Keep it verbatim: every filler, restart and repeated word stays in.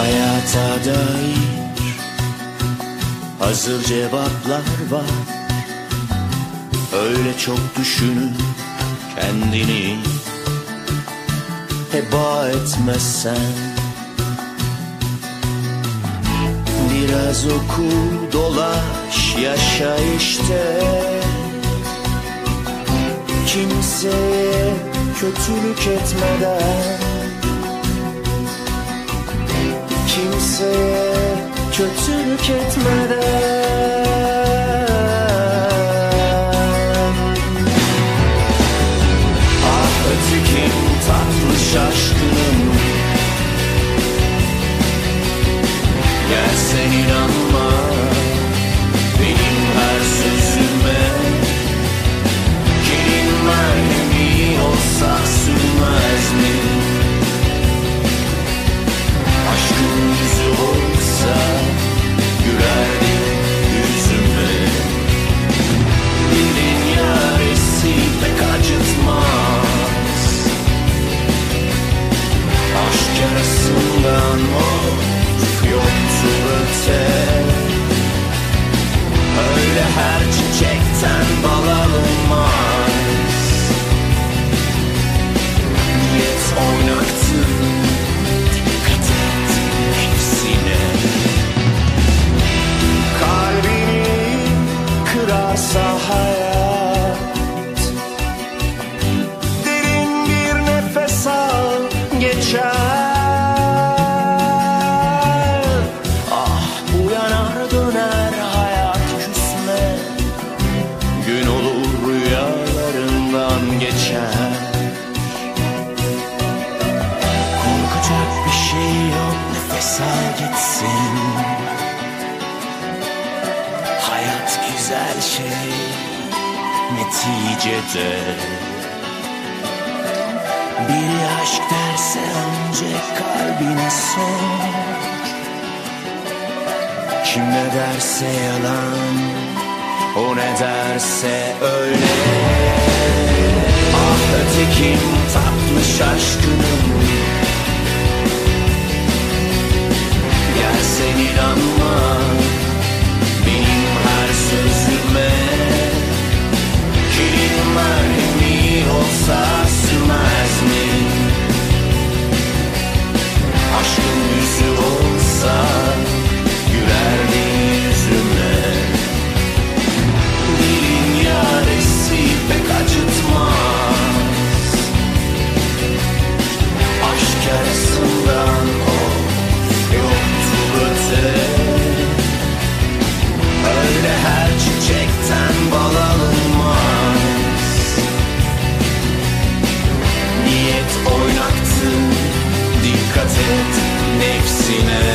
Hayata dair hazır cevaplar var. Öyle çok düşünüp kendini heba etmezsen, biraz oku, dolaş, yaşa işte. Kimseye kötülük etmeden, kimseye kötülük etmeden. Ah ötekim tatlı şaşkınım, gel sen inanma benim her sözüme. Kirin merhemi olsa sürmez mi? Aşkın yüzü olsa gülerdi yüzüme. Dilin yaresi pek acıtmaz, aşk yarasından of yoktur öte. Öyle her çiçekten bal alınmaz. Niyet oynaktı, dikkat et hepsine. Kalbini kırarsa hayat, derin bir nefes al, geçer. Ah uyanar döner hayat küsme, gün olur rüyalarından geçer. Korkacak bir şey yok, nefes al gitsin. Hayat güzel şey neticede. Biri aşk derse önce kalbine sor. Kim ne derse yalan, o ne derse öyle. Ah ötekim tatlı şaşkınım, gel sen inanma benim her sözüme. Kirin merhemi olsa sürmez mi? Aşkın yüzü olsa gülerdi yüzüme. Dilin yaresi pek acıtmaz, aşk yarasından of yoktur öte. Öyle her çiçekten bal alınmaz. Niyet oynaktı, dikkat et nefsine.